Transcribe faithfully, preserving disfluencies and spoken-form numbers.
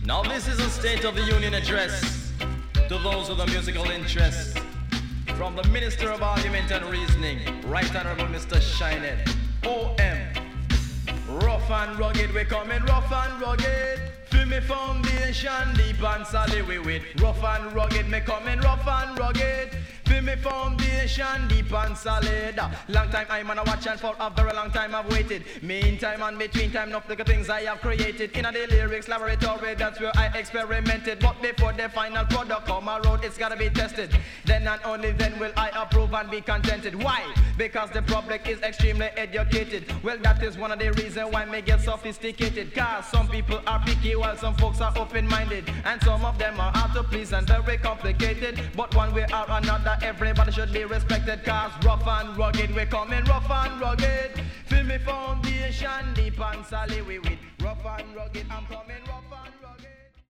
Now this is a State of the Union address to those with a musical interest. From the Minister of Argument and Reasoning, Right Honorable Mister Shinehead. O M. Rough and rugged, we coming rough and rugged. Feel me foundation deep and solid we with. Rough and rugged, me coming rough and rugged. Feel me foundation deep and solid. Long time I'm on a watch and for a very long time I've waited. Meantime and between time, enough the things I have created. In a the lyrics laboratory, that's where I experimented. But before the final product come around, it's gotta be tested. Then and only then will I approve and be contented. Why? Because the public is extremely educated. Well, that is one of the reasons why me get sophisticated. Cause some people are picky while some folks are open-minded. And some of them are hard to please and very complicated. But one way or another, everybody should be respected. Cause rough and rugged, we coming rough and rugged. Feel me foundation deep and solid we with. Rough and rugged, I'm coming rough and rugged.